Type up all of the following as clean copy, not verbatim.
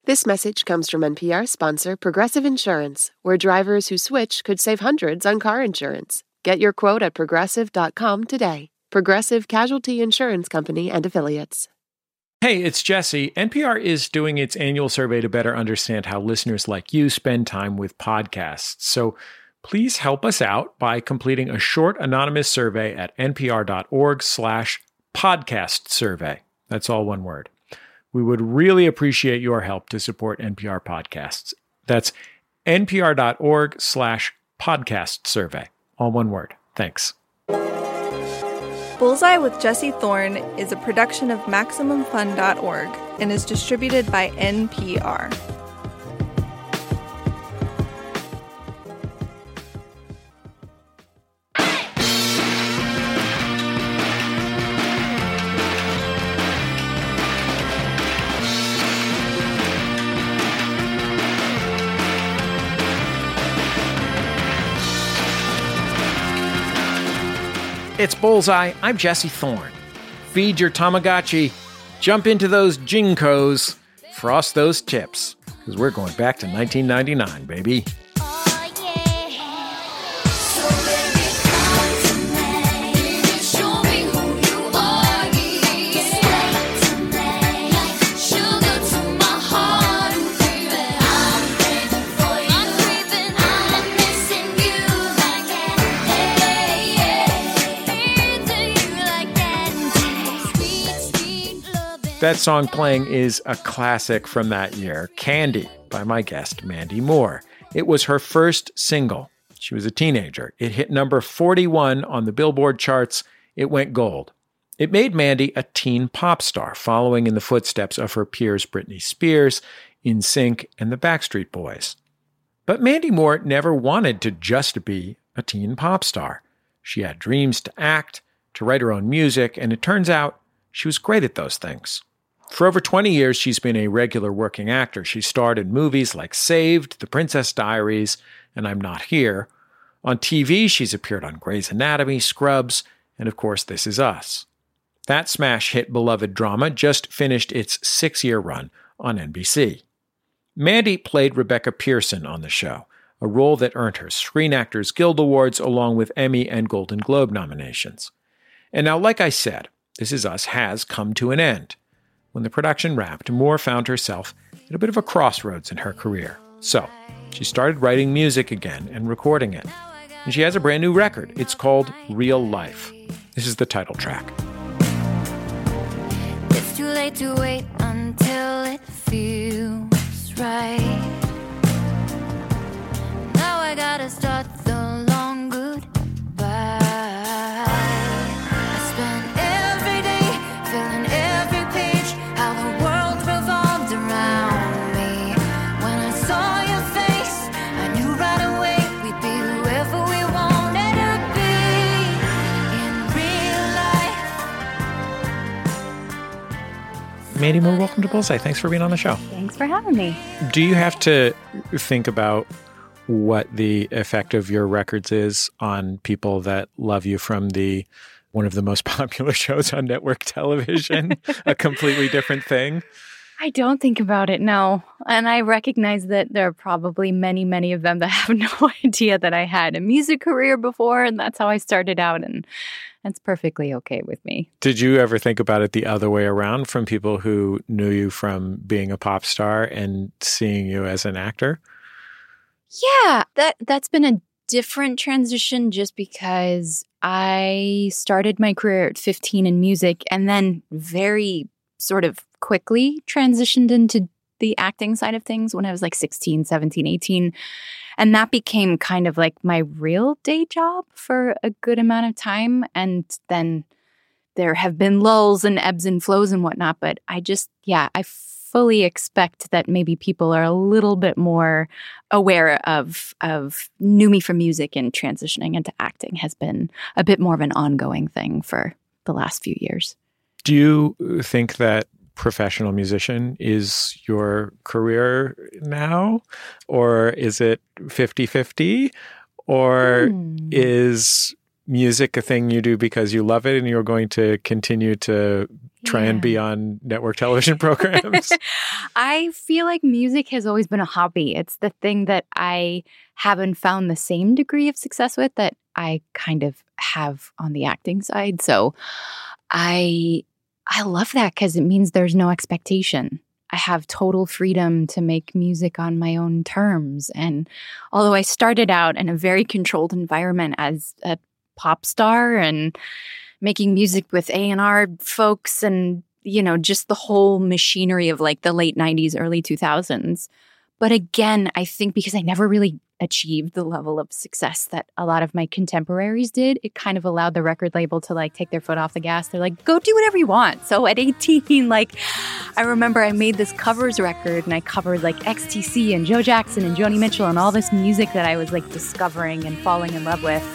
This message comes from NPR sponsor Progressive Insurance, where drivers who switch could save hundreds on car insurance. Get your quote at progressive.com today. Progressive Casualty Insurance Company and Affiliates. Hey, it's Jesse. NPR is doing its annual survey to better understand how listeners like you spend time with podcasts. So please help us out by completing a short anonymous survey at npr.org/podcast survey. That's all one word. We would really appreciate your help to support NPR podcasts. That's npr.org/podcast survey. All one word. Thanks. Bullseye with Jesse Thorne is a production of MaximumFun.org and is distributed by NPR. It's Bullseye. I'm Jesse Thorne. Feed your Tamagotchi. Jump into those Jinkos. Frost those tips. Because we're going back to 1999, baby. That song playing is a classic from that year, Candy, by my guest, Mandy Moore. It was her first single. She was a teenager. It hit number 41 on the Billboard charts. It went gold. It made Mandy a teen pop star, following in the footsteps of her peers Britney Spears, NSYNC, and the Backstreet Boys. But Mandy Moore never wanted to just be a teen pop star. She had dreams to act, to write her own music, and it turns out she was great at those things. For over 20 years, she's been a regular working actor. She starred in movies like Saved, The Princess Diaries, and I'm Not Here. On TV, she's appeared on Grey's Anatomy, Scrubs, and of course, This Is Us. That smash hit beloved drama just finished its 6-year run on NBC. Mandy played Rebecca Pearson on the show, a role that earned her Screen Actors Guild Awards along with Emmy and Golden Globe nominations. And now, like I said, This Is Us has come to an end. When the production wrapped, Moore found herself at a bit of a crossroads in her career. So, she started writing music again and recording it. And she has a brand new record. It's called Real Life. This is the title track. It's too late to wait until it feels right. Now I gotta start the long goodbye. I spent every day filling every page, how the world revolved around me. When I saw your face, I knew right away we'd be whoever we wanted to be in real life. Mandy Moore, welcome to Bullseye. Thanks for being on the show. Thanks for having me. Do you have to think about what the effect of your records is on people that love you from one of the most popular shows on network television, a completely different thing? I don't think about it, no. And I recognize that there are probably many, many of them that have no idea that I had a music career before, and that's how I started out, and that's perfectly okay with me. Did you ever think about it the other way around, from people who knew you from being a pop star and seeing you as an actor? Yeah, that's been a different transition just because I started my career at 15 in music and then very sort of quickly transitioned into the acting side of things when I was like 16, 17, 18. And that became kind of like my real day job for a good amount of time. And then there have been lulls and ebbs and flows and whatnot. But I fully expect that maybe people are a little bit more aware of knew me from music, and transitioning into acting has been a bit more of an ongoing thing for the last few years. Do you think that professional musician is your career now? Or is it 50-50? Or is music a thing you do because you love it and you're going to continue to try and be on network television programs? I feel like music has always been a hobby. It's the thing that I haven't found the same degree of success with that I kind of have on the acting side. So I love that because it means there's no expectation. I have total freedom to make music on my own terms. And although I started out in a very controlled environment as a pop star and making music with A&R folks and, just the whole machinery of like the late 90s, early 2000s. But again, I think because I never really achieved the level of success that a lot of my contemporaries did, it kind of allowed the record label to like take their foot off the gas. They're like, go do whatever you want. So at 18, I remember I made this covers record and I covered like XTC and Joe Jackson and Joni Mitchell and all this music that I was like discovering and falling in love with.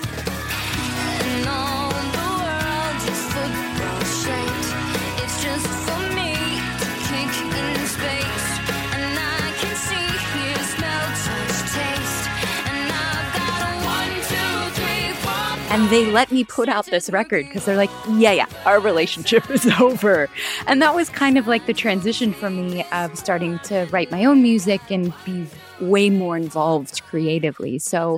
And all the world is football shaped. It's just for me to kick in space. And I can see, hear, smell, touch, taste. And I've got 1, 2, 3, 4. And they let me put out this record because they're like, yeah, our relationship is over. And that was kind of like the transition for me of starting to write my own music and be way more involved creatively. So,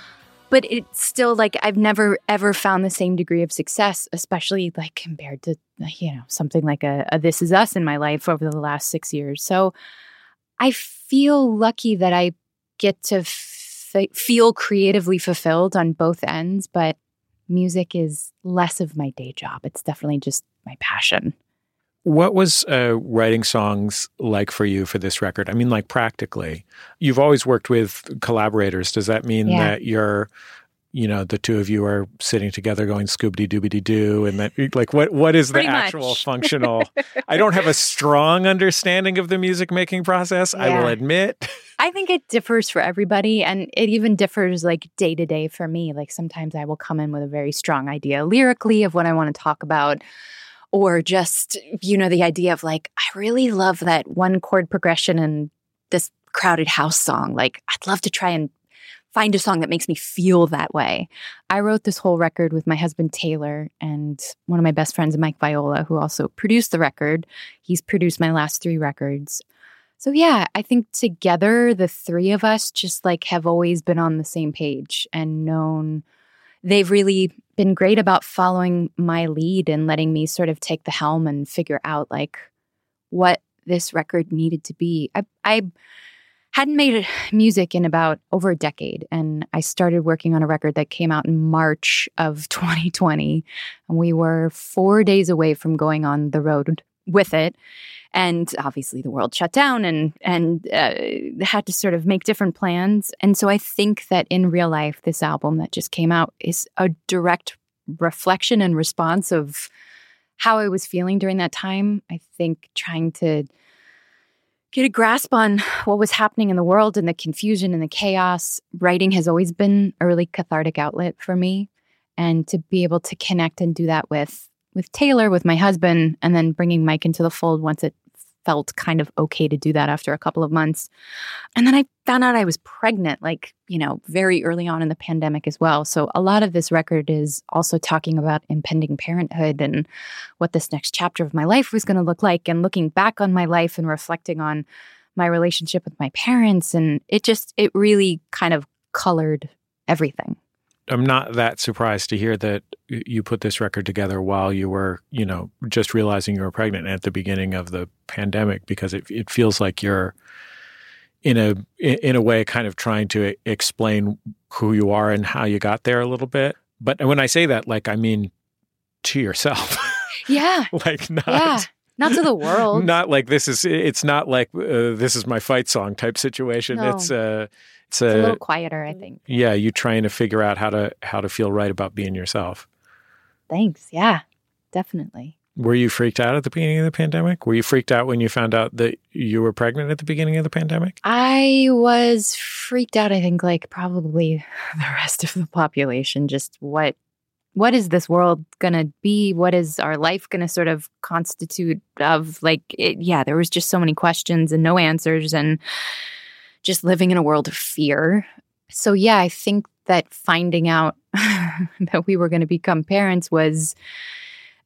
but it's still like I've never ever found the same degree of success, especially like compared to, something like a This Is Us in my life over the last 6 years. So I feel lucky that I get to feel creatively fulfilled on both ends, but music is less of my day job. It's definitely just my passion. What was writing songs like for you for this record? I mean, like practically. You've always worked with collaborators. Does that mean that you're, the two of you are sitting together going Scooby-Doo, and that like what is the Pretty actual much. functional? I don't have a strong understanding of the music making process. I will admit. I think it differs for everybody, and it even differs like day to day for me. Like sometimes I will come in with a very strong idea lyrically of what I want to talk about. Or just, the idea of like, I really love that one chord progression in this Crowded House song. Like, I'd love to try and find a song that makes me feel that way. I wrote this whole record with my husband, Taylor, and one of my best friends, Mike Viola, who also produced the record. He's produced my last 3 records. So yeah, I think together, the 3 of us just like have always been on the same page and known. They've really been great about following my lead and letting me sort of take the helm and figure out like what this record needed to be. I hadn't made music in about over a decade, and I started working on a record that came out in March of 2020, and we were 4 days away from going on the road with it. And obviously the world shut down and had to sort of make different plans. And so I think that in real life, this album that just came out is a direct reflection and response of how I was feeling during that time. I think trying to get a grasp on what was happening in the world and the confusion and the chaos. Writing has always been a really cathartic outlet for me. And to be able to connect and do that with Taylor, with my husband, and then bringing Mike into the fold once it felt kind of okay to do that after a couple of months. And then I found out I was pregnant, very early on in the pandemic as well. So a lot of this record is also talking about impending parenthood and what this next chapter of my life was going to look like, and looking back on my life and reflecting on my relationship with my parents. And it really kind of colored everything. I'm not that surprised to hear that you put this record together while you were, just realizing you were pregnant at the beginning of the pandemic, because it feels like you're in a way kind of trying to explain who you are and how you got there a little bit. But when I say that, I mean to yourself. Yeah. Not to the world. Not like it's not like this is my fight song type situation. No. It's a little quieter, I think. Yeah, you trying to figure out how to feel right about being yourself. Thanks. Yeah, definitely. Were you freaked out at the beginning of the pandemic? Were you freaked out when you found out that you were pregnant at the beginning of the pandemic? I was freaked out, I think, probably the rest of the population. Just what is this world going to be? What is our life going to sort of constitute of? There was just so many questions and no answers, and just living in a world of fear. So yeah, I think that finding out that we were going to become parents was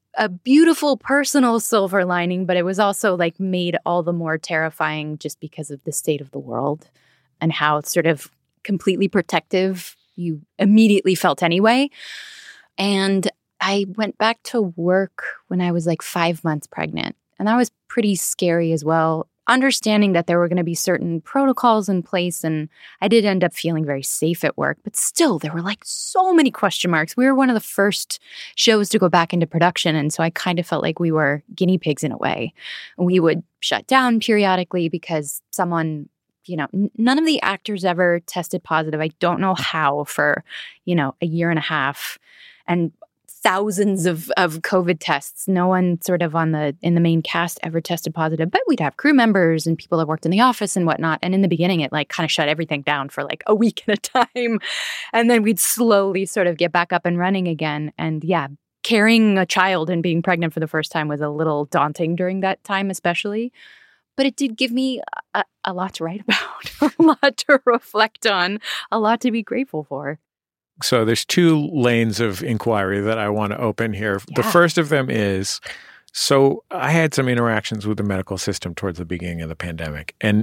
a beautiful personal silver lining, but it was also like made all the more terrifying just because of the state of the world and how sort of completely protective you immediately felt anyway. And I went back to work when I was like 5 months pregnant. And that was pretty scary as well, understanding that there were going to be certain protocols in place. And I did end up feeling very safe at work. But still, there were like so many question marks. We were one of the first shows to go back into production. And so I kind of felt like we were guinea pigs in a way. We would shut down periodically because someone, none of the actors ever tested positive. I don't know how for, a year and a half. And thousands of COVID tests. No one sort of in the main cast ever tested positive, but we'd have crew members and people that worked in the office and whatnot. And in the beginning, it like kind of shut everything down for like a week at a time. And then we'd slowly sort of get back up and running again. And yeah, carrying a child and being pregnant for the first time was a little daunting during that time, especially. But it did give me a lot to write about, a lot to reflect on, a lot to be grateful for. So there's two lanes of inquiry that I want to open here. Yeah. The first of them is, so I had some interactions with the medical system towards the beginning of the pandemic. And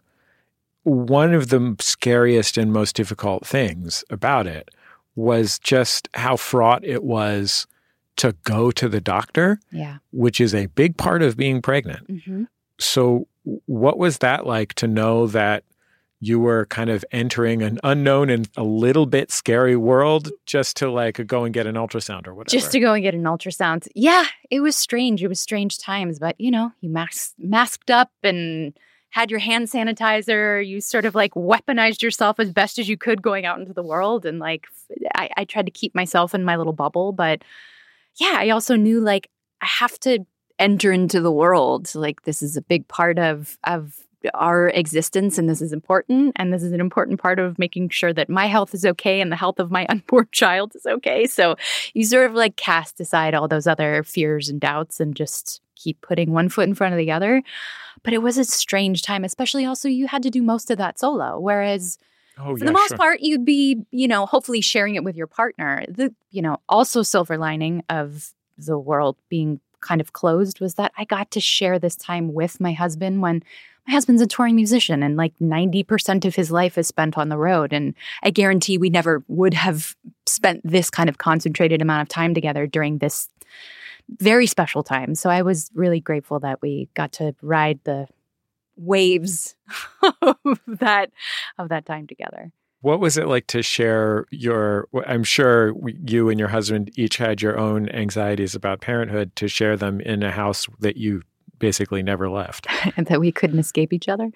one of the scariest and most difficult things about it was just how fraught it was to go to the doctor, which is a big part of being pregnant. Mm-hmm. So what was that like to know that you were kind of entering an unknown and a little bit scary world just to like go and get an ultrasound or whatever? Just to go and get an ultrasound. Yeah, it was strange. It was strange times. But, you masked up and had your hand sanitizer. You sort of like weaponized yourself as best as you could going out into the world. And like, I tried to keep myself in my little bubble. But yeah, I also knew like I have to enter into the world. Like this is a big part of our existence, and this is important, and this is an important part of making sure that my health is okay and the health of my unborn child is okay. So you sort of like cast aside all those other fears and doubts and just keep putting one foot in front of the other. But it was a strange time, especially also you had to do most of that solo, whereas for the most part, you'd be, hopefully sharing it with your partner. The, also silver lining of the world being kind of closed was that I got to share this time with my husband when my husband's a touring musician and like 90% of his life is spent on the road. And I guarantee we never would have spent this kind of concentrated amount of time together during this very special time. So I was really grateful that we got to ride the waves of that time together. What was it like to share I'm sure you and your husband each had your own anxieties about parenthood, to share them in a house that you basically never left. And that we couldn't escape each other.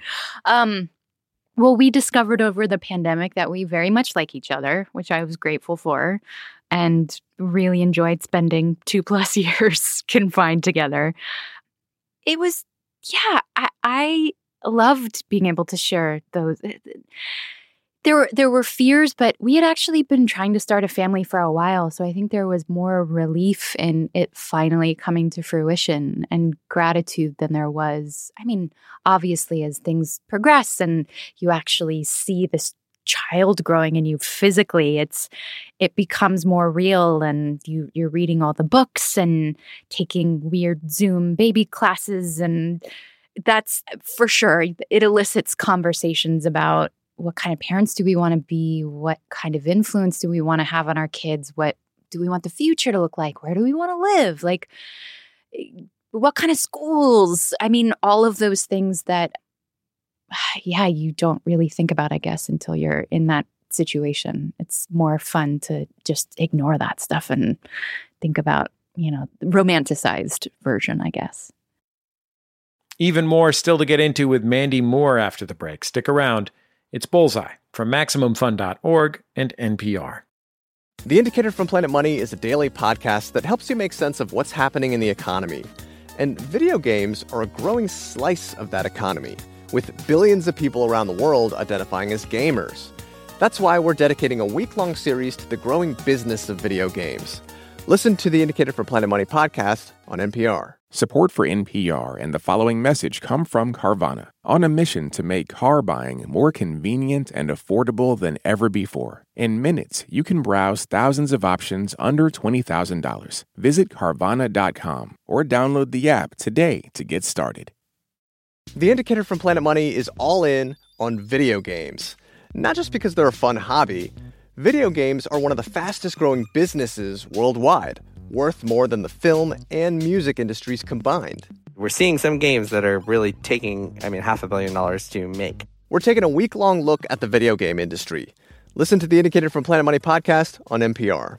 Well, we discovered over the pandemic that we very much like each other, which I was grateful for, and really enjoyed spending 2+ years confined together. It was, I loved being able to share those. There were fears, but we had actually been trying to start a family for a while. So I think there was more relief in it finally coming to fruition and gratitude than there was. I mean, obviously, as things progress and you actually see this child growing in you physically, it becomes more real, and you're reading all the books and taking weird Zoom baby classes. And that's for sure, it elicits conversations about what kind of parents do we want to be? What kind of influence do we want to have on our kids? What do we want the future to look like? Where do we want to live? Like, what kind of schools? I mean, all of those things that, you don't really think about, I guess, until you're in that situation. It's more fun to just ignore that stuff and think about, the romanticized version, I guess. Even more still to get into with Mandy Moore after the break. Stick around. It's Bullseye from MaximumFun.org and NPR. The Indicator from Planet Money is a daily podcast that helps you make sense of what's happening in the economy. And video games are a growing slice of that economy, with billions of people around the world identifying as gamers. That's why we're dedicating a week-long series to the growing business of video games. Listen to the Indicator from Planet Money podcast on NPR. Support for NPR and the following message come from Carvana, on a mission to make car buying more convenient and affordable than ever before. In minutes, you can browse thousands of options under $20,000. Visit Carvana.com or download the app today to get started. The Indicator from Planet Money is all in on video games. Not just because they're a fun hobby. Video games are one of the fastest growing businesses worldwide, worth more than the film and music industries combined. We're seeing some games that are really taking, $500 million to make. We're taking a week-long look at the video game industry. Listen to the Indicator from Planet Money podcast on NPR.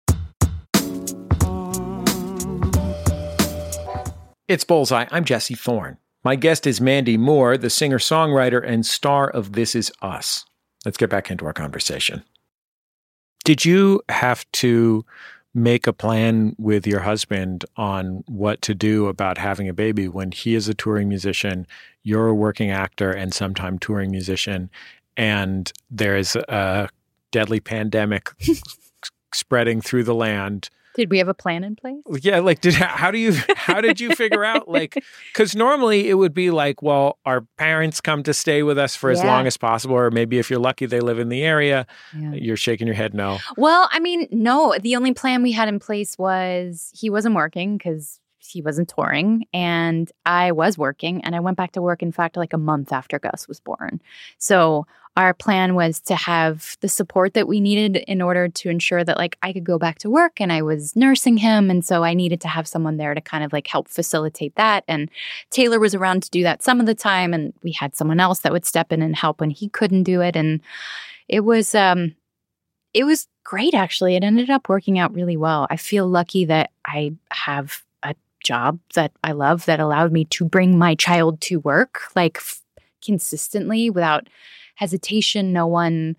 It's Bullseye. I'm Jesse Thorne. My guest is Mandy Moore, the singer-songwriter and star of This Is Us. Let's get back into our conversation. Did you have to make a plan with your husband on what to do about having a baby when he is a touring musician, you're a working actor and sometime touring musician, and there's a deadly pandemic spreading through the land? Did we have a plan in place? Yeah, how did you figure out, because normally it would be like, well, our parents come to stay with us for as long as possible, or maybe if you're lucky they live in the area. Yeah. You're shaking your head no. Well, no. The only plan we had in place was he wasn't working because he wasn't touring, and I was working, and I went back to work, in fact, like a month after Gus was born. So our plan was to have the support that we needed in order to ensure that I could go back to work, and I was nursing him. And so I needed to have someone there to kind of help facilitate that. And Taylor was around to do that some of the time. And we had someone else that would step in and help when he couldn't do it. And it was great, actually. It ended up working out really well. I feel lucky that I have a job that I love that allowed me to bring my child to work consistently without hesitation. No one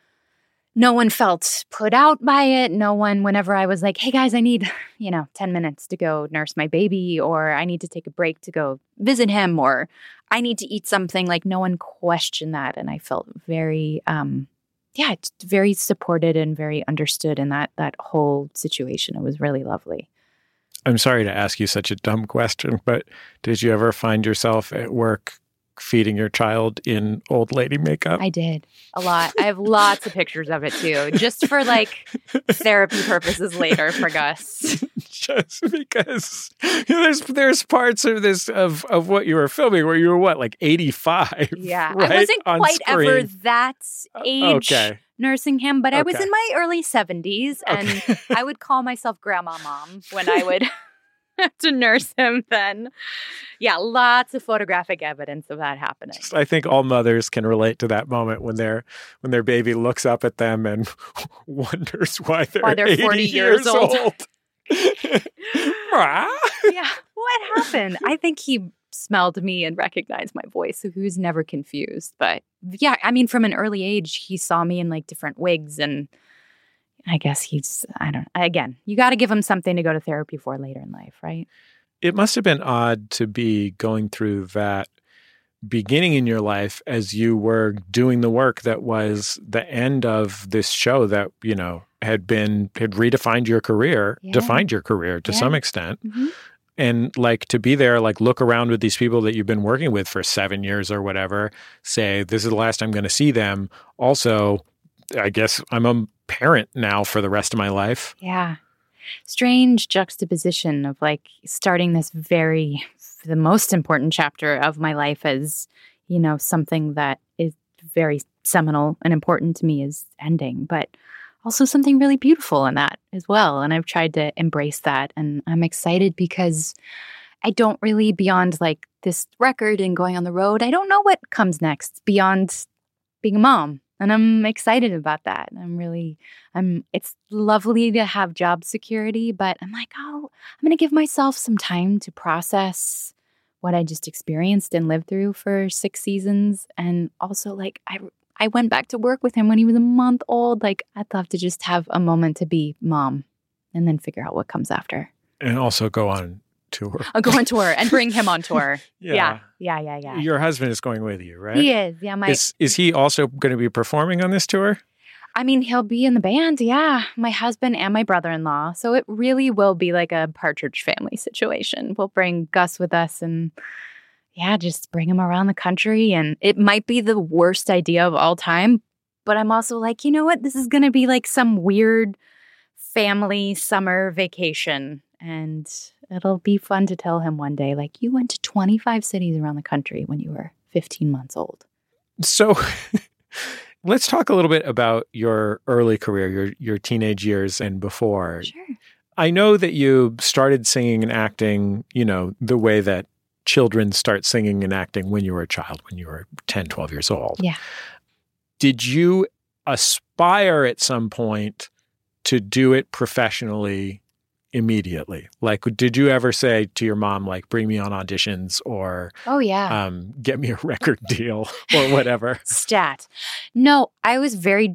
felt put out by it. No one, whenever I was like, hey guys, I need, 10 minutes to go nurse my baby, or I need to take a break to go visit him, or I need to eat something, no one questioned that. And I felt very, very supported and very understood in that whole situation. It was really lovely. I'm sorry to ask you such a dumb question, but did you ever find yourself at work feeding your child in old lady makeup? I did a lot. I have lots of pictures of it too, just for therapy purposes later for Gus. Just because there's parts of this of what you were filming where you were 85? Yeah, right? I wasn't On quite screen. ever that age. Okay. Nursing him, but I was in my early 70s, and I would call myself Grandma Mom when I would have to nurse him then. Yeah, lots of photographic evidence of that happening. I think all mothers can relate to that moment when their baby looks up at them and wonders why they're 40 years old. Yeah, what happened? I think he smelled me and recognized my voice, so he was never confused. But yeah, from an early age, he saw me in different wigs, and I guess again, you got to give him something to go to therapy for later in life, right? It must have been odd to be going through that beginning in your life as you were doing the work that was the end of this show that, had redefined your career, defined your career to some extent. Mm-hmm. And to be there, look around with these people that you've been working with for 7 years or whatever, say, this is the last I'm going to see them. Also, I guess I'm a parent now for the rest of my life. Yeah. Strange juxtaposition of starting the most important chapter of my life as, something that is very seminal and important to me is ending, but also something really beautiful in that as well. And I've tried to embrace that. And I'm excited because I don't really, beyond this record and going on the road, I don't know what comes next beyond being a mom. And I'm excited about that. It's lovely to have job security, but I'm I'm going to give myself some time to process what I just experienced and lived through for 6 seasons. And also I went back to work with him when he was a month old. I'd love to just have a moment to be mom and then figure out what comes after. And also go on tour. I'll go on tour and bring him on tour. Yeah. Yeah. Your husband is going with you, right? He is. Yeah. Is he also going to be performing on this tour? I mean, he'll be in the band, yeah. My husband and my brother-in-law. So it really will be like a Partridge Family situation. We'll bring Gus with us and, yeah, just bring him around the country. And it might be the worst idea of all time, but I'm also like, you know what? This is going to be like some weird family summer vacation. And it'll be fun to tell him one day, like, you went to 25 cities around the country when you were 15 months old. So let's talk a little bit about your early career, your teenage years and before. Sure. I know that you started singing and acting, the way that children start singing and acting when you were a child, when you were 10, 12 years old. Yeah. Did you aspire at some point to do it professionally immediately? Like, did you ever say to your mom, like, bring me on auditions or Oh, yeah. Get me a record deal or whatever? Stat. No, I was very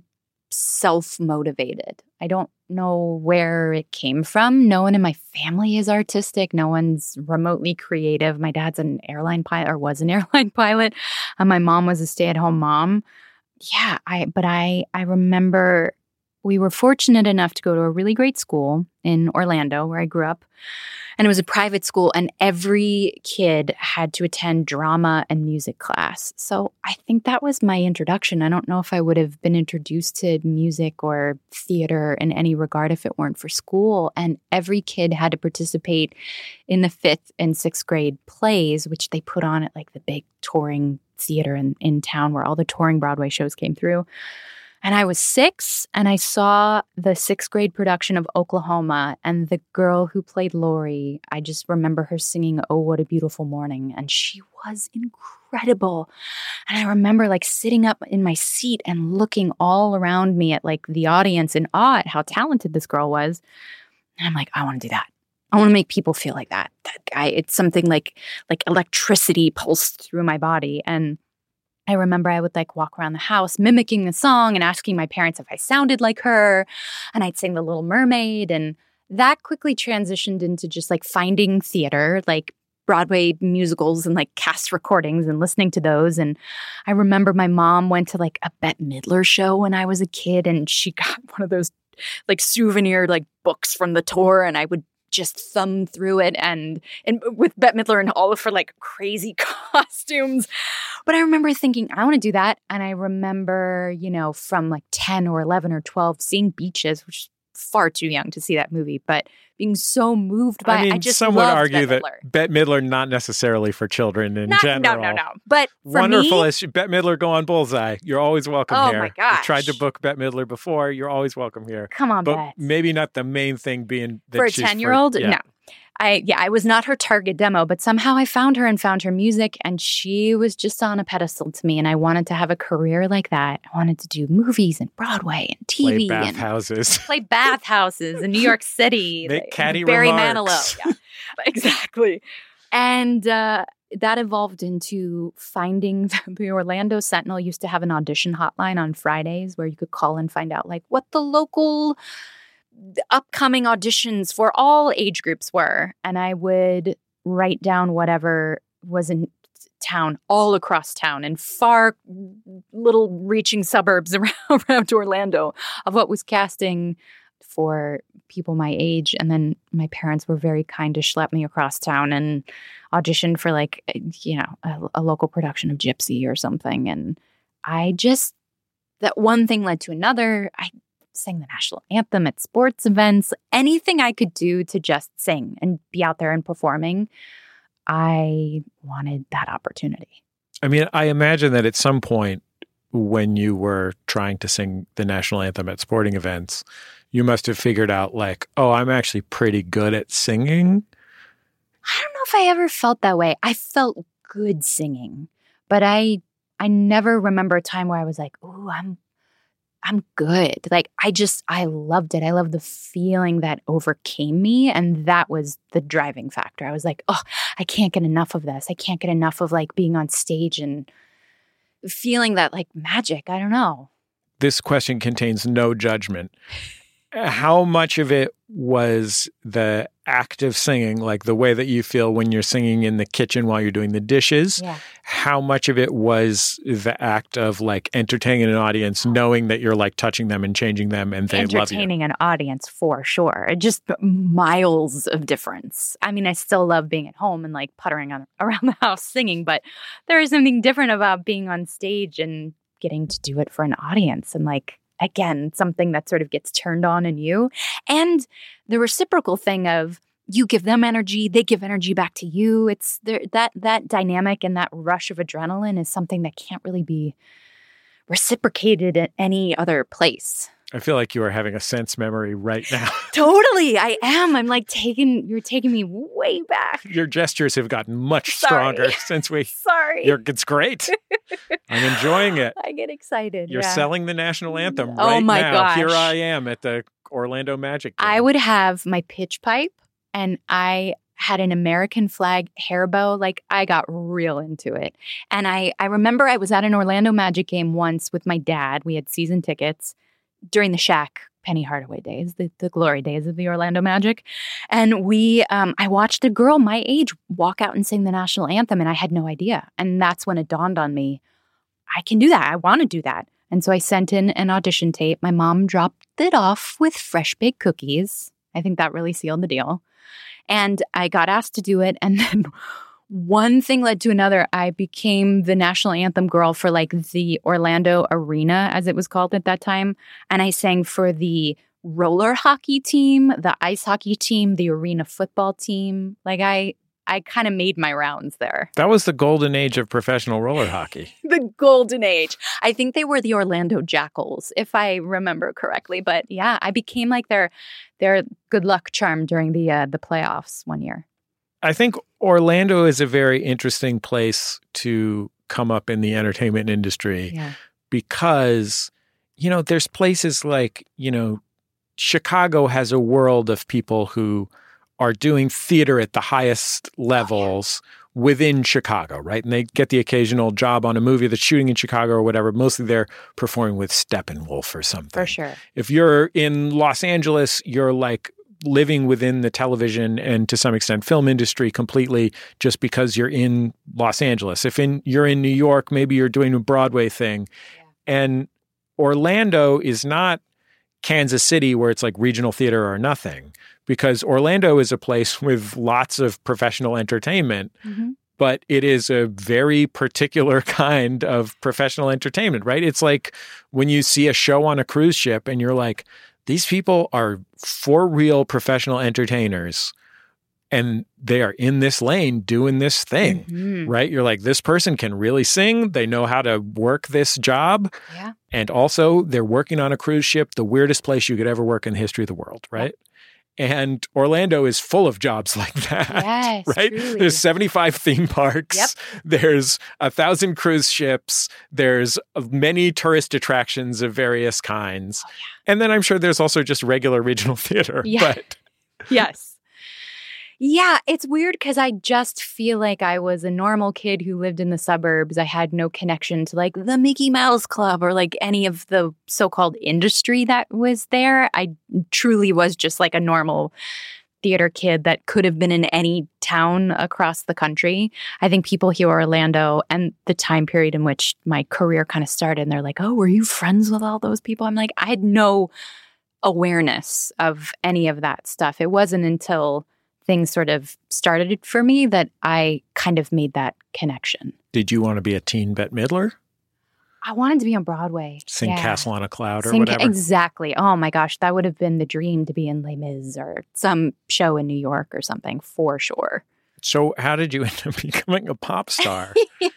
self-motivated. I don't know where it came from. No one in my family is artistic. No one's remotely creative. My dad's an airline pilot or was an airline pilot. And my mom was a stay-at-home mom. Yeah, I remember we were fortunate enough to go to a really great school in Orlando where I grew up. And it was a private school, and every kid had to attend drama and music class. So I think that was my introduction. I don't know if I would have been introduced to music or theater in any regard if it weren't for school. And every kid had to participate in the 5th and 6th grade plays, which they put on at like the big touring theater in town where all the touring Broadway shows came through. And I was 6, and I saw the 6th grade production of Oklahoma, and the girl who played Laurie, I just remember her singing "Oh, What a Beautiful Morning," and she was incredible. And I remember like sitting up in my seat and looking all around me at like the audience in awe at how talented this girl was. And I'm like, I want to do that. I want to make people feel like that. That guy, it's something like electricity pulsed through my body. And I remember I would like walk around the house mimicking the song and asking my parents if I sounded like her. And I'd sing The Little Mermaid. And that quickly transitioned into just like finding theater, like Broadway musicals and like cast recordings and listening to those. And I remember my mom went to like a Bette Midler show when I was a kid, and she got one of those like souvenir like books from the tour, and I would just thumb through it and with Bette Midler and all of her like crazy costumes. But I remember thinking, I want to do that. And I remember, from like 10 or 11 or 12 seeing Beaches, which is far too young to see that movie, but being so moved by it. I just some would argue Bette that Bette Midler, not necessarily for children in general. No. But for wonderful me, as Bette Midler, go on Bullseye. You're always welcome here. Oh my gosh. I've tried to book Bette Midler before. You're always welcome here. Come on, but Bette. maybe not the main thing being that for a she's 10-year-old? Yeah. No. I was not her target demo, but somehow I found her and found her music, and she was just on a pedestal to me, and I wanted to have a career like that. I wanted to do movies and Broadway and TV. Play bathhouses. Play bathhouses in New York City. Make catty Barry remarks. Manilow. Yeah, exactly. And that evolved into finding the Orlando Sentinel used to have an audition hotline on Fridays where you could call and find out like what the local upcoming auditions for all age groups were. And I would write down whatever was in town, all across town, in far little reaching suburbs around Orlando of what was casting for people my age. And then my parents were very kind to schlep me across town and audition for like, a local production of Gypsy or something. And that one thing led to another. I sang the national anthem at sports events, anything I could do to just sing and be out there and performing. I wanted that opportunity. I mean, I imagine that at some point when you were trying to sing the national anthem at sporting events, you must have figured out like, oh, I'm actually pretty good at singing. I don't know if I ever felt that way. I felt good singing, but I never remember a time where I was like, oh, I'm good. Like, I loved it. I loved the feeling that overcame me. And that was the driving factor. I was like, oh, I can't get enough of this. I can't get enough of like being on stage and feeling that like magic. I don't know. This question contains no judgment. How much of it was the active singing, like the way that you feel when you're singing in the kitchen while you're doing the dishes, how much of it was the act of like entertaining an audience, knowing that you're like touching them and changing them and they love you? Entertaining an audience for sure. Just miles of difference. I mean, I still love being at home and like puttering around the house singing, but there is something different about being on stage and getting to do it for an audience and like, again, something that sort of gets turned on in you. And the reciprocal thing of you give them energy, they give energy back to you. It's that dynamic and that rush of adrenaline is something that can't really be reciprocated at any other place. I feel like you are having a sense memory right now. Totally, I am. I'm like you're taking me way back. Your gestures have gotten much stronger since we. Sorry. It's great. I'm enjoying it. I get excited. You're selling the national anthem Oh right my now. gosh. Here I am at the Orlando Magic game. I would have my pitch pipe and I had an American flag hair bow. Like I got real into it. And I remember I was at an Orlando Magic game once with my dad. We had season tickets during the Shaq Penny Hardaway days, the glory days of the Orlando Magic. And I watched a girl my age walk out and sing the national anthem, and I had no idea. And that's when it dawned on me, I can do that. I want to do that. And so I sent in an audition tape. My mom dropped it off with fresh baked cookies. I think that really sealed the deal. And I got asked to do it. And then one thing led to another. I became the national anthem girl for like the Orlando Arena, as it was called at that time. And I sang for the roller hockey team, the ice hockey team, the arena football team. Like I kind of made my rounds there. That was the golden age of professional roller hockey. The golden age. I think they were the Orlando Jackals, if I remember correctly. But yeah, I became like their good luck charm during the playoffs one year. I think Orlando is a very interesting place to come up in the entertainment industry because, there's places like, Chicago has a world of people who are doing theater at the highest levels within Chicago, right? And they get the occasional job on a movie that's shooting in Chicago or whatever. Mostly they're performing with Steppenwolf or something. For sure. If you're in Los Angeles, you're like living within the television and to some extent film industry completely just because you're in Los Angeles. If you're in New York, maybe you're doing a Broadway thing. And Orlando is not Kansas City where it's like regional theater or nothing, because Orlando is a place with lots of professional entertainment, but it is a very particular kind of professional entertainment, right? It's like when you see a show on a cruise ship and you're like, these people are for real professional entertainers and they are in this lane doing this thing, right? You're like, this person can really sing. They know how to work this job. Yeah. And also they're working on a cruise ship, the weirdest place you could ever work in the history of the world, right? And Orlando is full of jobs like that, yes, right? Truly. There's 75 theme parks. There's 1,000 cruise ships. There's many tourist attractions of various kinds. And then I'm sure there's also just regular regional theater. But yes. Yeah, it's weird because I just feel like I was a normal kid who lived in the suburbs. I had no connection to like the Mickey Mouse Club or like any of the so-called industry that was there. I truly was just like a normal theater kid that could have been in any town across the country. I think people hear Orlando and the time period in which my career kind of started, and they're like, oh, were you friends with all those people? I'm like, I had no awareness of any of that stuff. It wasn't until things sort of started for me that I kind of made that connection. Did you want to be a teen Bette Midler? I wanted to be on Broadway. Sing Castle on a Cloud or whatever? Exactly. Oh my gosh, that would have been the dream, to be in Les Mis or some show in New York or something, for sure. So how did you end up becoming a pop star?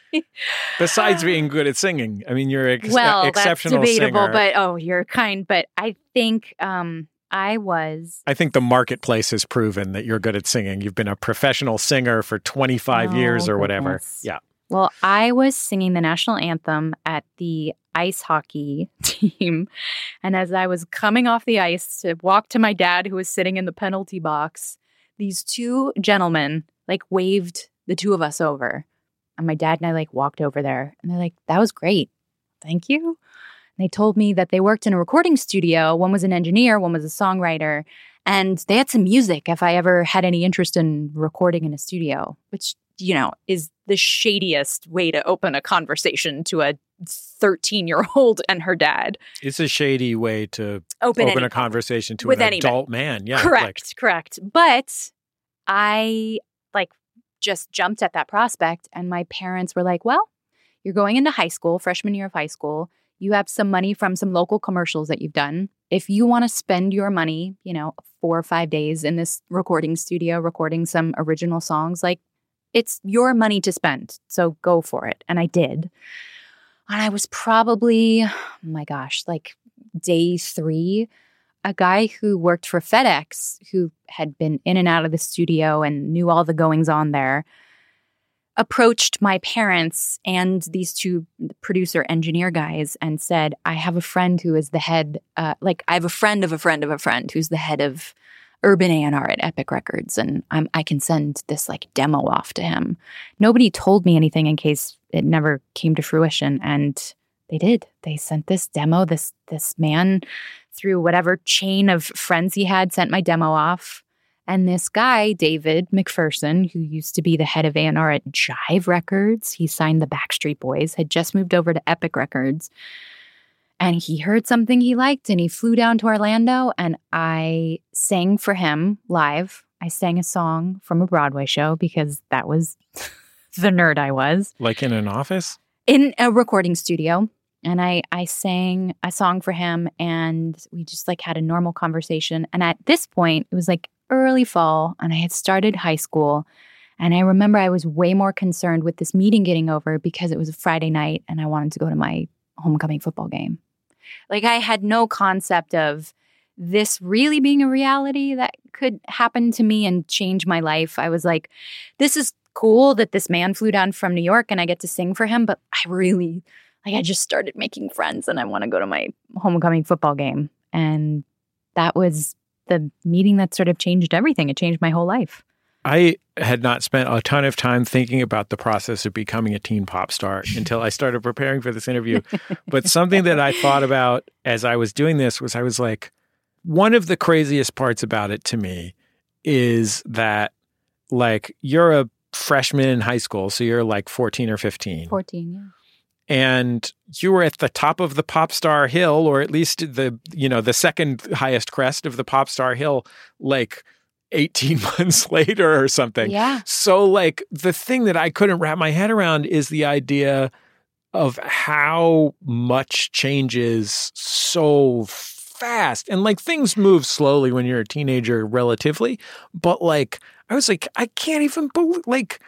Besides being good at singing. I mean, you're exceptional that's debatable, singer. But you're kind. But I think I think the marketplace has proven that you're good at singing. You've been a professional singer for 25 years or whatever. Goodness. Yeah. Well, I was singing the national anthem at the ice hockey team. And as I was coming off the ice to walk to my dad, who was sitting in the penalty box, these two gentlemen like waved the two of us over. And my dad and I like walked over there and they're like, that was great. Thank you. They told me that they worked in a recording studio. One was an engineer, one was a songwriter. And they had some music if I ever had any interest in recording in a studio, which, is the shadiest way to open a conversation to a 13-year-old and her dad. It's a shady way to open a conversation to with an anybody. adult man. Yeah, Correct. But I just jumped at that prospect, and my parents were like, well, you're going into high school, freshman year of high school. You have some money from some local commercials that you've done. If you want to spend your money, 4 or 5 days in this recording studio, recording some original songs, it's your money to spend. So go for it. And I did. And I was probably, day 3, a guy who worked for FedEx, who had been in and out of the studio and knew all the goings on there, approached my parents and these 2 producer engineer guys and said, I have a friend who is the head, I have a friend of a friend of a friend who's the head of urban A&R at Epic Records, and I can send this demo off to him. Nobody told me anything in case it never came to fruition, and they did. They sent this demo. This man, through whatever chain of friends he had, sent my demo off. And this guy, David McPherson, who used to be the head of A&R at Jive Records, he signed the Backstreet Boys, had just moved over to Epic Records. And he heard something he liked, and he flew down to Orlando, and I sang for him live. I sang a song from a Broadway show because that was the nerd I was. Like in an office? In a recording studio. And I sang a song for him, and we just had a normal conversation. And at this point, it was early fall, and I had started high school. And I remember I was way more concerned with this meeting getting over because it was a Friday night, and I wanted to go to my homecoming football game. I had no concept of this really being a reality that could happen to me and change my life. I was like, this is cool that this man flew down from New York and I get to sing for him, but I really, I just started making friends and I want to go to my homecoming football game. And that was the meeting that sort of changed everything. It changed my whole life. I had not spent a ton of time thinking about the process of becoming a teen pop star until I started preparing for this interview. But something that I thought about as I was doing this was I was like, one of the craziest parts about it to me is that you're a freshman in high school, so you're 14 or 15. 14, yeah. And you were at the top of the pop star hill, or at least the second highest crest of the pop star hill, 18 months later or something. Yeah. So the thing that I couldn't wrap my head around is the idea of how much changes so fast. And things move slowly when you're a teenager relatively. But I was I can't even believe,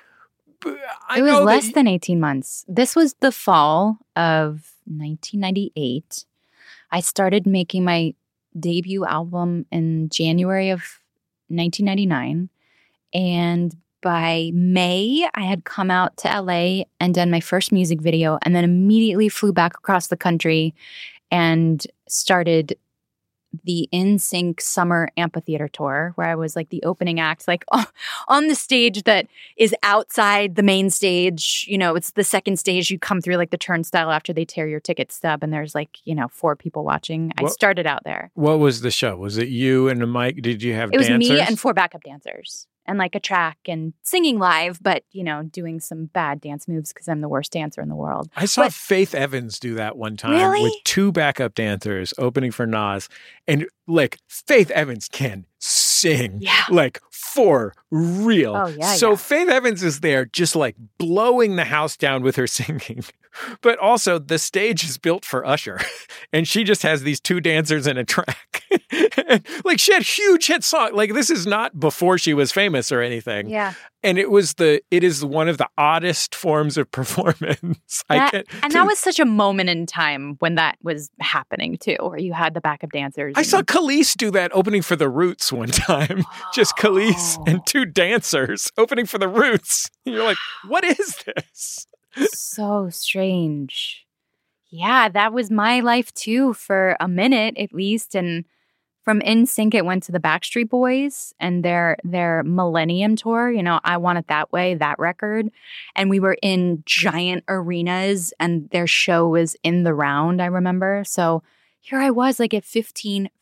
it was less than 18 months. This was the fall of 1998. I started making my debut album in January of 1999. And by May, I had come out to LA and done my first music video, and then immediately flew back across the country and started the NSYNC Summer Amphitheater Tour, where I was the opening act, on the stage that is outside the main stage. It's the second stage. You come through the turnstile after they tear your ticket stub, and there's 4 people watching. I started out there. What was the show? Was it you and a mic? Did you have dancers? It was me and 4 backup dancers. And a track and singing live, but, doing some bad dance moves because I'm the worst dancer in the world. I saw Faith Evans do that one time really? With 2 backup dancers opening for Nas. And Faith Evans can sing. Yeah. For real. Oh, yeah. So Faith Evans is there just blowing the house down with her singing. But also the stage is built for Usher. And she just has these 2 dancers and a track. She had huge hit songs. This is not before she was famous or anything. Yeah. And it is one of the oddest forms of performance. That was such a moment in time when that was happening too, where you had the backup dancers. I saw Khalees do that opening for the Roots one time. Just Khalees and 2 dancers opening for the Roots. And you're what is this? So strange. Yeah, that was my life too for a minute at least. And from NSYNC, it went to the Backstreet Boys and their Millennium Tour, I Want It That Way, that record. And we were in giant arenas and their show was in the round, I remember. So here I was at 15,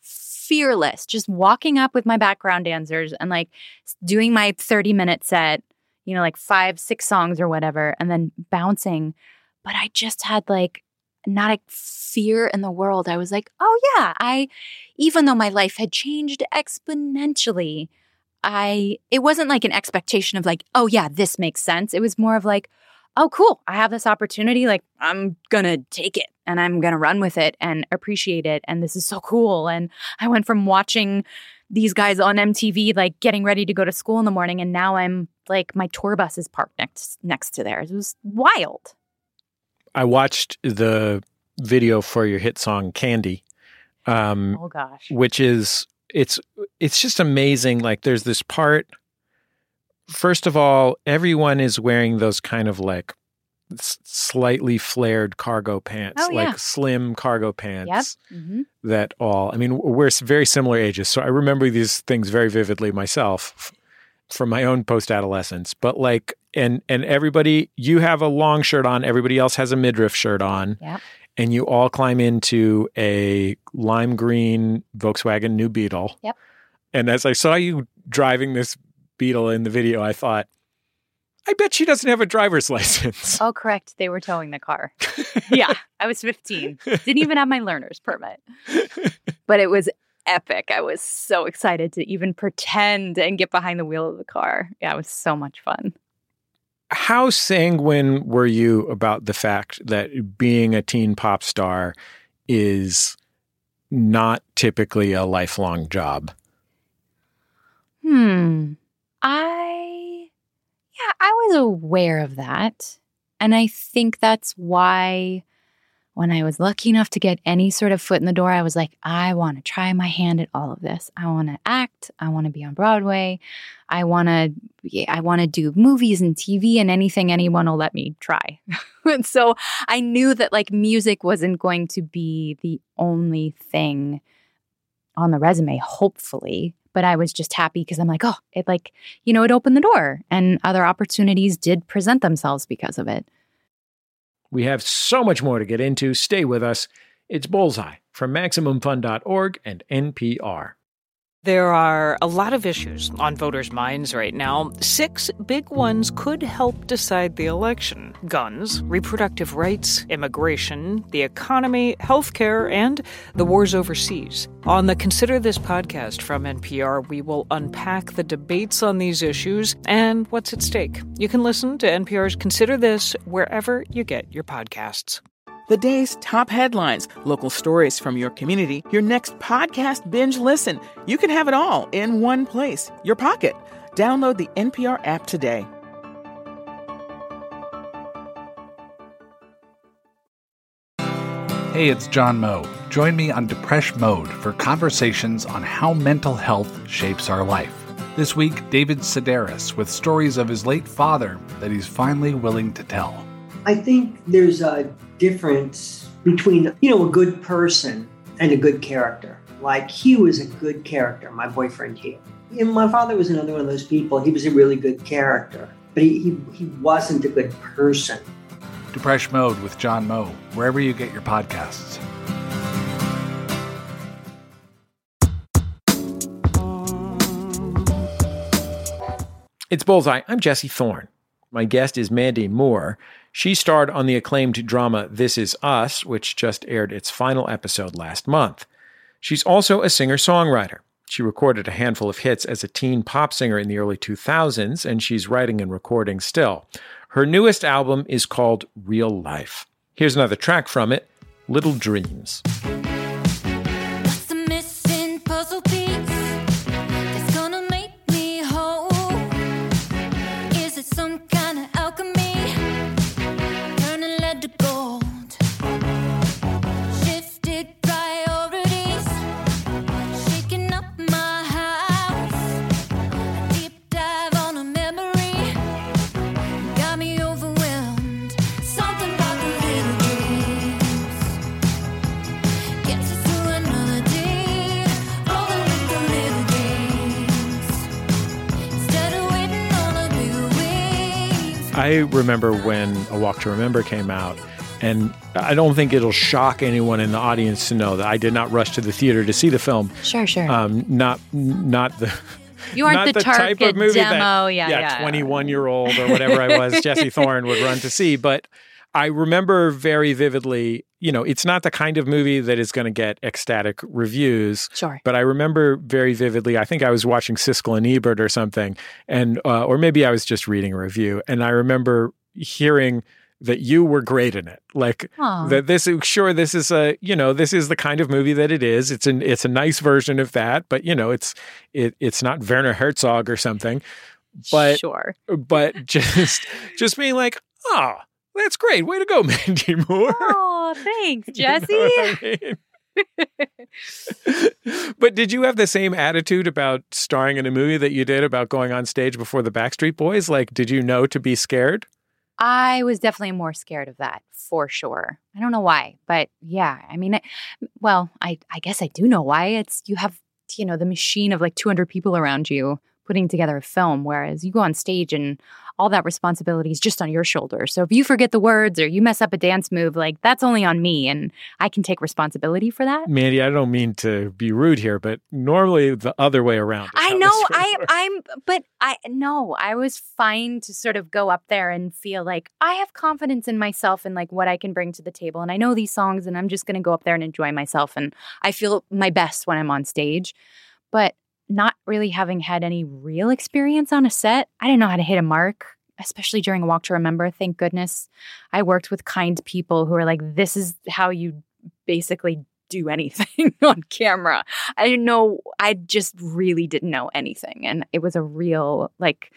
fearless, just walking up with my background dancers and like doing my 30-minute set, you know, like 5-6 songs or whatever, and then bouncing. But I just had like not a fear in the world. I was like, oh yeah, even though my life had changed exponentially, it wasn't like an expectation of like, oh yeah, this makes sense. It was more of like, oh cool, I have this opportunity. Like I'm going to take it and I'm going to run with it and appreciate it. And this is so cool. And I went from watching these guys on MTV, like getting ready to go to school in the morning. And now I'm like, my tour bus is parked next to theirs. It was wild. I watched the video for your hit song Candy. Oh gosh. Which is, it's just amazing. Like there's this part, first of all, everyone is wearing those kind of like slightly flared cargo pants, like slim cargo pants. Yep. Mm-hmm. That all, I mean, we're very similar ages. So I remember these things very vividly myself from my own post-adolescence. But like, and everybody, you have a long shirt on, everybody else has a midriff shirt on. Yep. And you all climb into a lime green Volkswagen New Beetle. Yep. And as I saw you driving this Beetle in the video, I thought, I bet she doesn't have a driver's license. Oh, correct. They were towing the car. Yeah. I was 15. Didn't even have my learner's permit. But it was epic. I was so excited to even pretend and get behind the wheel of the car. Yeah, it was so much fun. How sanguine were you about the fact that being a teen pop star is not typically a lifelong job? I was aware of that. And I think that's why when I was lucky enough to get any sort of foot in the door, I was like, I want to try my hand at all of this. I want to act. I want to be on Broadway. I want to do movies and TV and anything anyone will let me try. And so I knew that like music wasn't going to be the only thing on the resume, hopefully. But I was just happy because I'm like, oh, it like, you know, it opened the door and other opportunities did present themselves because of it. We have so much more to get into. Stay with us. It's Bullseye from MaximumFun.org and NPR. There are a lot of issues on voters' minds right now. 6 big ones could help decide the election: guns, reproductive rights, immigration, the economy, healthcare, and the wars overseas. On the Consider This podcast from NPR, we will unpack the debates on these issues and what's at stake. You can listen to NPR's Consider This wherever you get your podcasts. The day's top headlines, local stories from your community, your next podcast binge listen. You can have it all in one place, your pocket. Download the NPR app today. Hey, it's John Moe. Join me on Depresh Mode for conversations on how mental health shapes our life. This week, David Sedaris with stories of his late father that he's finally willing to tell. I think there's a difference between, a good person and a good character. Like Hugh is a good character, my boyfriend Hugh. And my father was another one of those people. He was a really good character, but he wasn't a good person. Depresh Mode with John Moe, wherever you get your podcasts. It's Bullseye. I'm Jesse Thorne. My guest is Mandy Moore. She starred on the acclaimed drama This Is Us, which just aired its final episode last month. She's also a singer-songwriter. She recorded a handful of hits as a teen pop singer in the early 2000s, and she's writing and recording still. Her newest album is called Real Life. Here's another track from it, Little Dreams. What's the missing puzzle piece that's gonna make me whole? Is it some kind of alchemy, turning lead to gold? Shifted priorities, shaking up my house. A deep dive on a memory got me overwhelmed. Something about the little dreams gets us through another day. Rolling with the little games instead of waiting on a bigger wave. I remember when A Walk to Remember came out, And I don't think it'll shock anyone in the audience to know that I did not rush to the theater to see the film. Sure. Not the... You aren't not the target type of movie demo. that 21-year-old or whatever I was, Jesse Thorne, would run to see. But I remember very vividly, it's not the kind of movie that is going to get ecstatic reviews. Sure. But I remember very vividly, I think I was watching Siskel and Ebert or something, and or maybe I was just reading a review. And I remember hearing that you were great in it. Like that this is the kind of movie that it is. It's a nice version of that, but it's not Werner Herzog or something. But sure. But just being like, oh, that's great. Way to go, Mandy Moore. Oh, thanks, Jesse. You know what I mean? But did you have the same attitude about starring in a movie that you did about going on stage before the Backstreet Boys? Like, did you know to be scared? I was definitely more scared of that, for sure. I don't know why, but yeah. I mean, I guess I do know why. It's you have, the machine of like 200 people around you putting together a film, whereas you go on stage and all that responsibility is just on your shoulders. So if you forget the words or you mess up a dance move, like that's only on me, and I can take responsibility for that. Mandy, I don't mean to be rude here, but normally the other way around. I know. I was fine to sort of go up there and feel like I have confidence in myself and like what I can bring to the table. And I know these songs and I'm just going to go up there and enjoy myself. And I feel my best when I'm on stage, but not really having had any real experience on a set. I didn't know how to hit a mark, especially during A Walk to Remember. Thank goodness I worked with kind people who are like, this is how you basically do anything on camera. I didn't know. I just really didn't know anything. And it was a real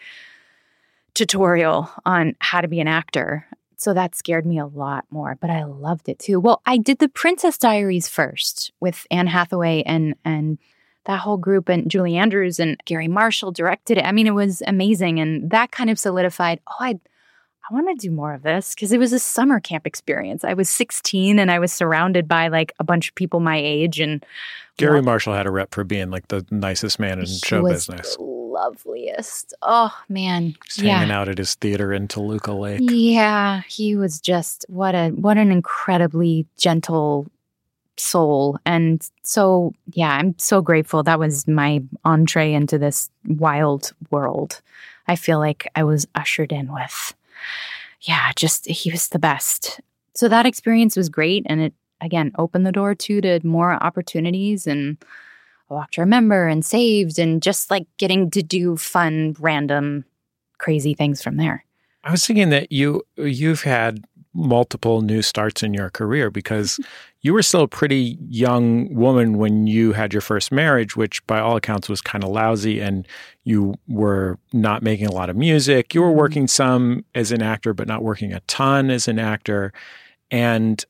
tutorial on how to be an actor. So that scared me a lot more, but I loved it too. Well, I did The Princess Diaries first with Anne Hathaway and that whole group, and Julie Andrews and Gary Marshall directed it. I mean, it was amazing. And that kind of solidified, I want to do more of this, because it was a summer camp experience. I was 16 and I was surrounded by like a bunch of people my age. And Gary Marshall had a rep for being like the nicest man in show business. The loveliest. Oh, man. Just hanging out at his theater in Toluca Lake. Yeah, he was just what an incredibly gentle soul. And so, yeah, I'm so grateful. That was my entree into this wild world. I feel like I was ushered in with, he was the best. So that experience was great. And it, again, opened the door to more opportunities, and A Walk to Remember and Saved, and just like getting to do fun, random, crazy things from there. I was thinking that you've had multiple new starts in your career, because you were still a pretty young woman when you had your first marriage, which by all accounts was kind of lousy, and you were not making a lot of music. You were working some as an actor, but not working a ton as an actor. And,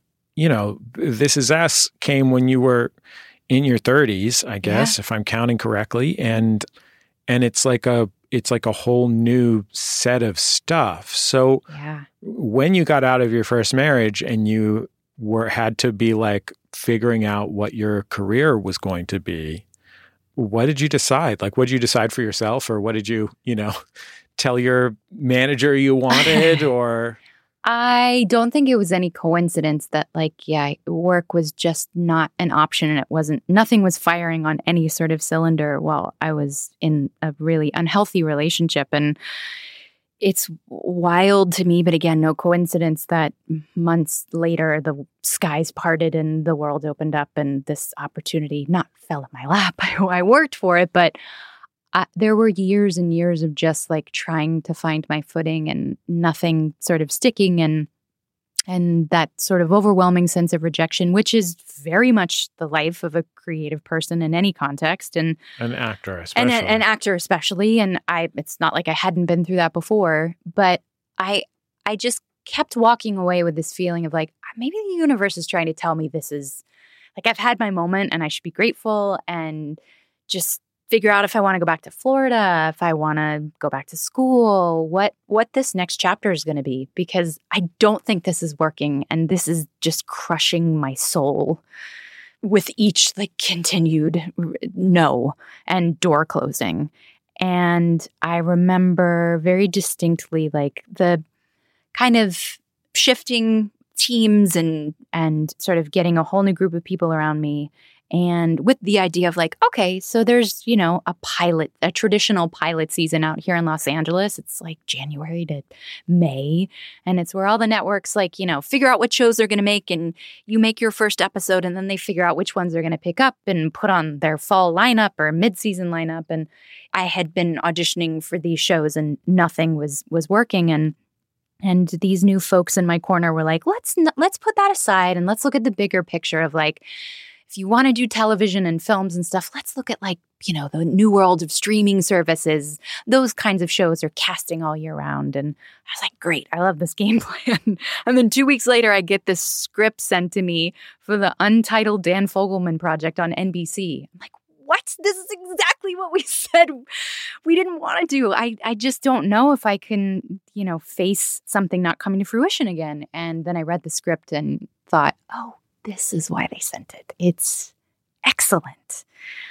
This Is Us came when you were in your 30s, I guess, if I'm counting correctly. And it's like a whole new set of stuff. So when you got out of your first marriage and you had to be like figuring out what your career was going to be, what did you decide? Like, what did you decide for yourself, or what did you, tell your manager you wanted, or? I don't think it was any coincidence that work was just not an option, and nothing was firing on any sort of cylinder while I was in a really unhealthy relationship. And it's wild to me, but again, no coincidence that months later the skies parted and the world opened up, and this opportunity not fell in my lap. I worked for it, but there were years and years of just like trying to find my footing and nothing sort of sticking, and that sort of overwhelming sense of rejection, which is very much the life of a creative person in any context, and an actor especially. And an actor especially. And it's not like I hadn't been through that before, but I just kept walking away with this feeling of like, maybe the universe is trying to tell me this is like, I've had my moment and I should be grateful, and just figure out if I want to go back to Florida, if I want to go back to school, what this next chapter is going to be, because I don't think this is working, and this is just crushing my soul with each like continued no and door closing. And I remember very distinctly like the kind of shifting teams and sort of getting a whole new group of people around me. And with the idea of like, okay, so there's, a traditional pilot season out here in Los Angeles. It's like January to May. And it's where all the networks figure out what shows they're going to make. And you make your first episode and then they figure out which ones they're going to pick up and put on their fall lineup or mid-season lineup. And I had been auditioning for these shows and nothing was working. And these new folks in my corner were like, let's put that aside and let's look at the bigger picture of like, if you want to do television and films and stuff, let's look at like, the new world of streaming services. Those kinds of shows are casting all year round. And I was like, great, I love this game plan. And then 2 weeks later, I get this script sent to me for the untitled Dan Fogelman project on NBC. I'm like, what? This is exactly what we said we didn't want to do. I just don't know if I can, face something not coming to fruition again. And then I read the script and thought, oh, this is why they sent it. It's excellent.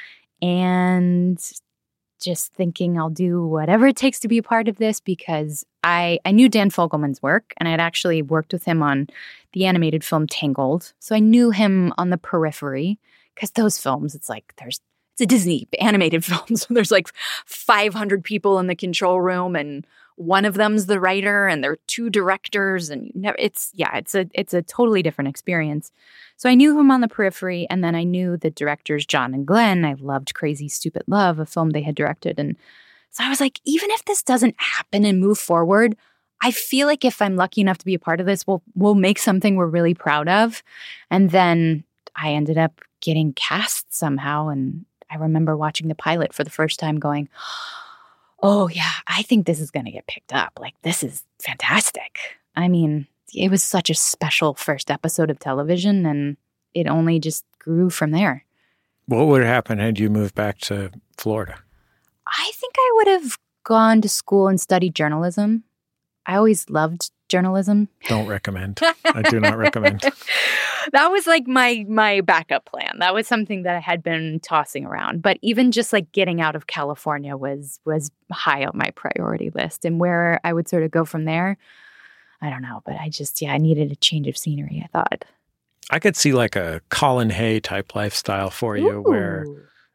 And just thinking I'll do whatever it takes to be a part of this because I knew Dan Fogelman's work and I had actually worked with him on the animated film Tangled. So I knew him on the periphery because those films, it's a Disney animated film. So there's like 500 people in the control room and one of them's the writer and there are 2 directors and it's a totally different experience. So I knew him on the periphery and then I knew the directors John and Glenn. I loved Crazy Stupid Love, a film they had directed. And so I was like, even if this doesn't happen and move forward, I feel like if I'm lucky enough to be a part of this, we'll make something we're really proud of. And then I ended up getting cast somehow. And I remember watching the pilot for the first time going, oh, yeah, I think this is going to get picked up. Like, this is fantastic. I mean, it was such a special first episode of television, and it only just grew from there. What would happen had you moved back to Florida? I think I would have gone to school and studied journalism. I always loved journalism. Don't recommend. I do not recommend. That was like my backup plan. That was something that I had been tossing around. But even just like getting out of California was high on my priority list. And where I would sort of go from there, I don't know. But I needed a change of scenery, I thought. I could see like a Colin Hay type lifestyle for you. Ooh. Where,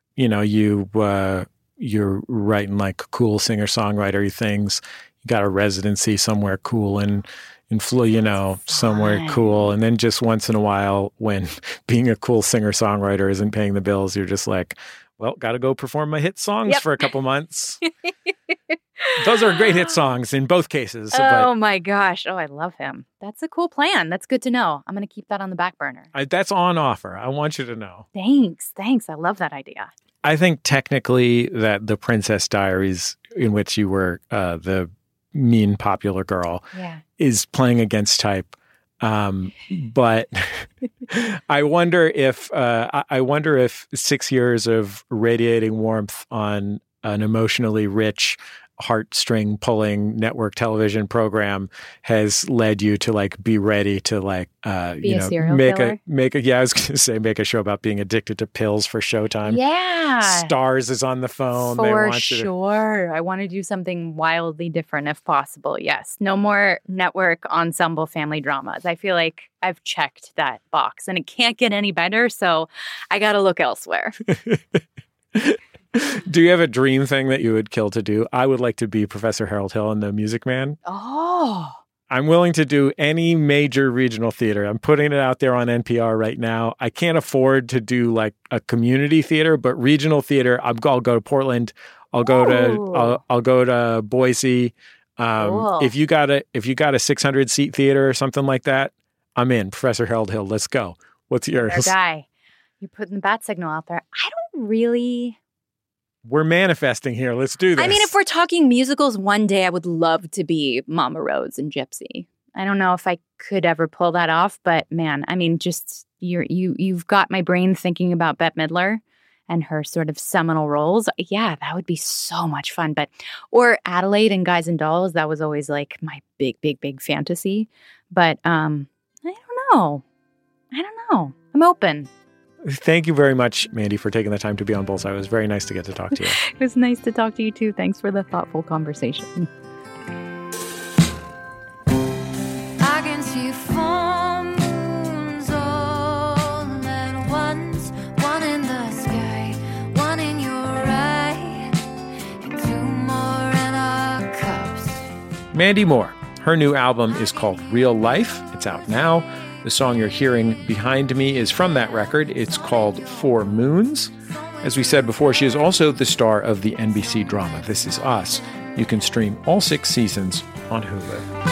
you're writing like cool singer-songwriter things. You got a residency somewhere cool and somewhere cool. And then just once in a while when being a cool singer-songwriter isn't paying the bills, you're just like, well, got to go perform my hit songs for a couple months. Those are great hit songs in both cases. Oh, my gosh. Oh, I love him. That's a cool plan. That's good to know. I'm going to keep that on the back burner. That's on offer. I want you to know. Thanks. I love that idea. I think technically that The Princess Diaries, in which you were the mean popular girl, is playing against type. But I wonder if 6 years of radiating warmth on an emotionally rich, heartstring pulling network television program has led you to like be ready to like be a serial killer? I was gonna say make a show about being addicted to pills for Showtime. Yeah. Stars is on the phone. For sure. I want to do something wildly different if possible. Yes. No more network ensemble family dramas. I feel like I've checked that box and it can't get any better, so I gotta look elsewhere. Do you have a dream thing that you would kill to do? I would like to be Professor Harold Hill in The Music Man. Oh. I'm willing to do any major regional theater. I'm putting it out there on NPR right now. I can't afford to do like a community theater, but regional theater, I'll go to Portland. I'll go to Boise. Cool. If you got a 600 seat theater or something like that, I'm in. Professor Harold Hill, let's go. What's yours? Fair guy. You're putting the bat signal out there. I don't really. We're manifesting here. Let's do this. I mean, if we're talking musicals, one day I would love to be Mama Rose and Gypsy. I don't know if I could ever pull that off, but man, I mean, just you've got my brain thinking about Bette Midler and her sort of seminal roles. Yeah, that would be so much fun. Or Adelaide and Guys and Dolls. That was always like my big fantasy. But I don't know. I'm open. Thank you very much, Mandy, for taking the time to be on Bullseye. It was very nice to get to talk to you. It was nice to talk to you, too. Thanks for the thoughtful conversation. I can see for Mandy Moore. Her new album is called Real Life. It's out now. The song you're hearing behind me is from that record. It's called 4 Moons. As we said before, she is also the star of the NBC drama This Is Us. You can stream all 6 seasons on Hulu.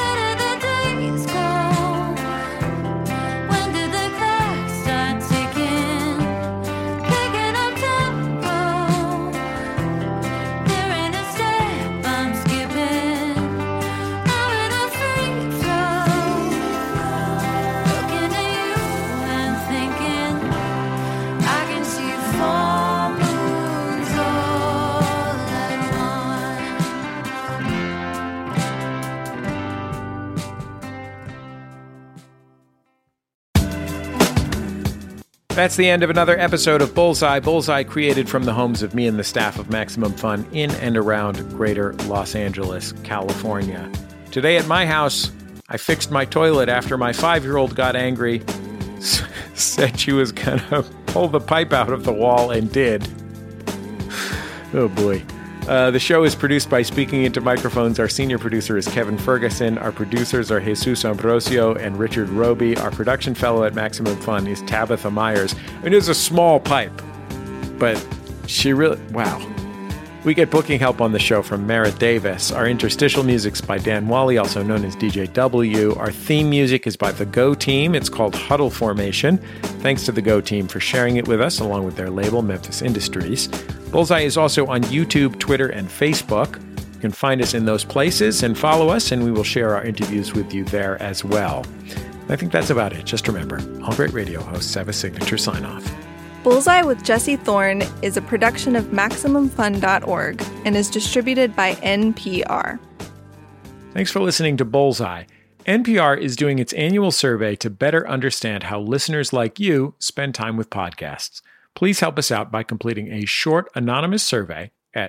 That's the end of another episode of Bullseye. Bullseye created from the homes of me and the staff of Maximum Fun in and around greater Los Angeles, California. Today at my house, I fixed my toilet after my 5-year-old got angry, said she was going to pull the pipe out of the wall and did. Oh boy. The show is produced by Speaking Into Microphones. Our senior producer is Kevin Ferguson. Our producers are Jesus Ambrosio and Richard Roby. Our production fellow at Maximum Fun is Tabitha Myers. I mean, it was a small pipe, but she really, wow. We get booking help on the show from Mara Davis. Our interstitial music's by Dan Wally, also known as DJ W. Our theme music is by the Go Team. It's called Huddle Formation. Thanks to the Go Team for sharing it with us, along with their label, Memphis Industries. Bullseye is also on YouTube, Twitter, and Facebook. You can find us in those places and follow us, and we will share our interviews with you there as well. I think that's about it. Just remember, all great radio hosts have a signature sign-off. Bullseye with Jesse Thorne is a production of MaximumFun.org and is distributed by NPR. Thanks for listening to Bullseye. NPR is doing its annual survey to better understand how listeners like you spend time with podcasts. Please help us out by completing a short anonymous survey at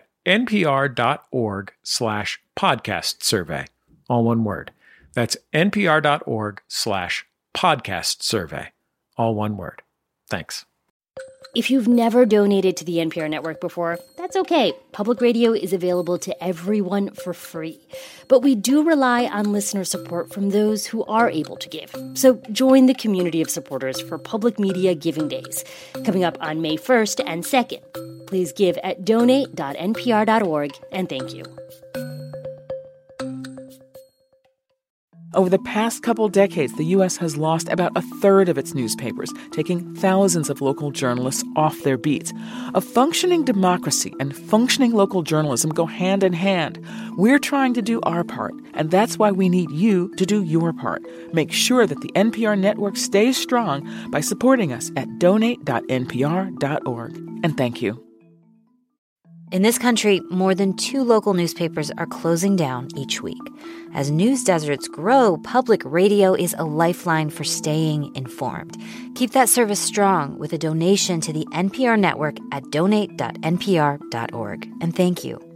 npr.org/podcast survey. All one word. That's npr.org/podcast survey. All one word. Thanks. If you've never donated to the NPR network before, that's okay. Public radio is available to everyone for free. But we do rely on listener support from those who are able to give. So join the community of supporters for Public Media Giving Days, coming up on May 1st and 2nd. Please give at donate.npr.org, and thank you. Over the past couple decades, the U.S. has lost about a third of its newspapers, taking thousands of local journalists off their beats. A functioning democracy and functioning local journalism go hand in hand. We're trying to do our part, and that's why we need you to do your part. Make sure that the NPR network stays strong by supporting us at donate.npr.org. And thank you. In this country, more than 2 local newspapers are closing down each week. As news deserts grow, public radio is a lifeline for staying informed. Keep that service strong with a donation to the NPR network at donate.npr.org. And thank you.